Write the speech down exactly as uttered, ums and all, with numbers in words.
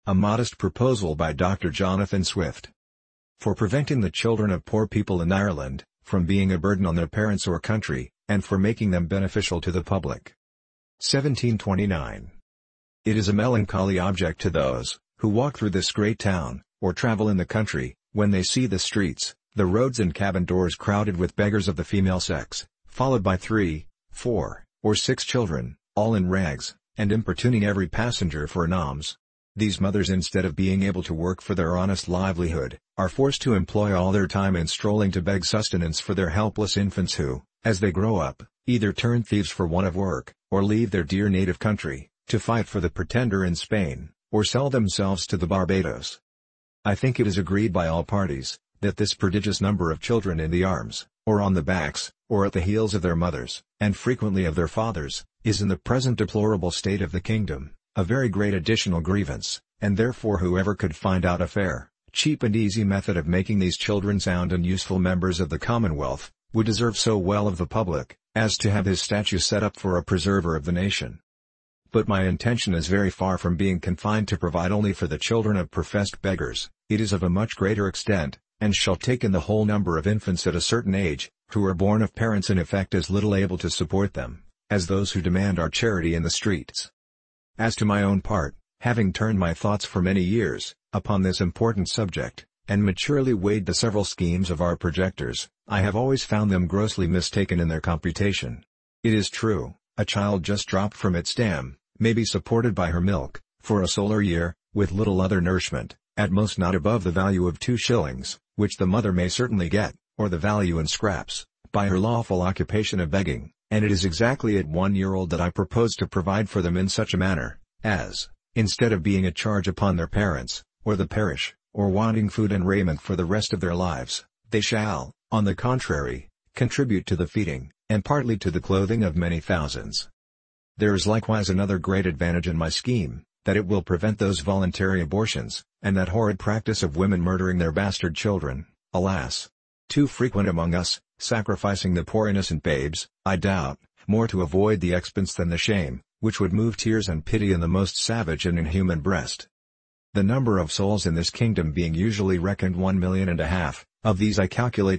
A modest proposal by Doctor Jonathan Swift. For preventing the children of poor people in Ireland from being a burden on their parents or country, and for making them beneficial to the public. seventeen twenty-nine. It is a melancholy object to those who walk through this great town, or travel in the country, when they see the streets, the roads and cabin doors crowded with beggars of the female sex, followed by three, four, or six children, all in rags, and importuning every passenger for an alms. These mothers, instead of being able to work for their honest livelihood, are forced to employ all their time in strolling to beg sustenance for their helpless infants who, as they grow up, either turn thieves for want of work, or leave their dear native country, to fight for the Pretender in Spain, or sell themselves to the Barbados. I think it is agreed by all parties, that this prodigious number of children in the arms, or on the backs, or at the heels of their mothers, and frequently of their fathers, is in the present deplorable state of the kingdom, a very great additional grievance, and therefore whoever could find out a fair, cheap and easy method of making these children sound and useful members of the Commonwealth, would deserve so well of the public, as to have his statue set up for a preserver of the nation. But my intention is very far from being confined to provide only for the children of professed beggars. It is of a much greater extent, and shall take in the whole number of infants at a certain age, who are born of parents in effect as little able to support them, as those who demand our charity in the streets. As to my own part, having turned my thoughts for many years, upon this important subject, and maturely weighed the several schemes of our projectors, I have always found them grossly mistaken in their computation. It is true, a child just dropped from its dam, may be supported by her milk, for a solar year, with little other nourishment, at most not above the value of two shillings, which the mother may certainly get, or the value in scraps, by her lawful occupation of begging, and it is exactly at one year old that I propose to provide for them in such a manner, as, instead of being a charge upon their parents, or the parish, or wanting food and raiment for the rest of their lives, they shall, on the contrary, contribute to the feeding, and partly to the clothing of many thousands. There is likewise another great advantage in my scheme, that it will prevent those voluntary abortions, and that horrid practice of women murdering their bastard children, alas! too frequent among us, sacrificing the poor innocent babes, I doubt, more to avoid the expense than the shame, which would move tears and pity in the most savage and inhuman breast. The number of souls in this kingdom being usually reckoned one million and a half, of these I calculate